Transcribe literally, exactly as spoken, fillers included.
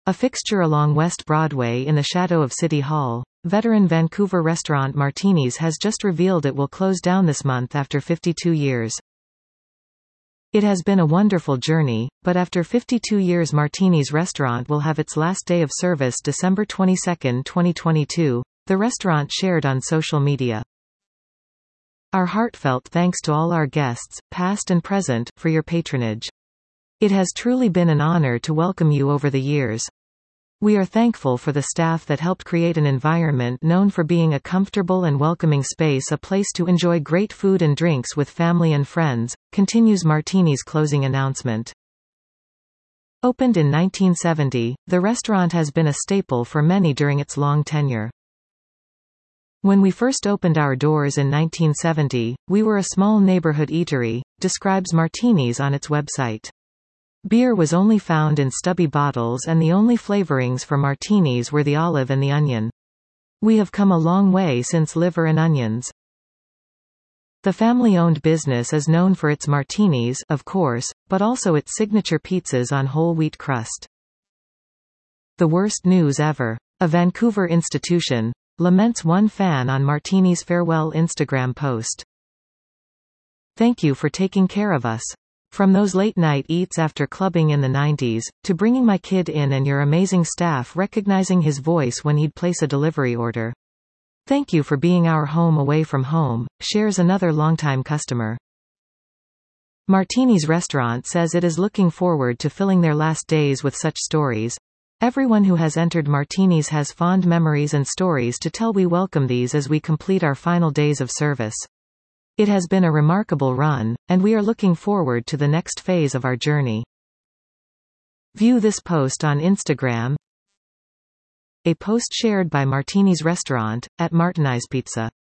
A fixture along West Broadway in the shadow of City Hall, veteran Vancouver restaurant Martini's has just revealed it will close down this month after fifty-two years. It has been a wonderful journey, but after fifty-two years Martini's restaurant will have its last day of service December twenty-second, twenty twenty-two, the restaurant shared on social media. Our heartfelt thanks to all our guests, past and present, for your patronage. It has truly been an honor to welcome you over the years. We are thankful for the staff that helped create an environment known for being a comfortable and welcoming space, a place to enjoy great food and drinks with family and friends, continues Martini's closing announcement. Opened in nineteen seventy, the restaurant has been a staple for many during its long tenure. When we first opened our doors in nineteen seventy, we were a small neighborhood eatery, describes Martini's on its website. Beer was only found in stubby bottles and the only flavorings for martinis were the olive and the onion. We have come a long way since liver and onions. The family-owned business is known for its martinis, of course, but also its signature pizzas on whole wheat crust. The worst news ever. A Vancouver institution laments one fan on Martini's farewell Instagram post. Thank you for taking care of us. From those late-night eats after clubbing in the nineties, to bringing my kid in and your amazing staff recognizing his voice when he'd place a delivery order. Thank you for being our home away from home, shares another longtime customer. Martini's restaurant says it is looking forward to filling their last days with such stories. Everyone who has entered Martini's has fond memories and stories to tell. We welcome these as we complete our final days of service. It has been a remarkable run, and we are looking forward to the next phase of our journey. View this post on Instagram. A post shared by Martini's Restaurant, at Martini's Pizza.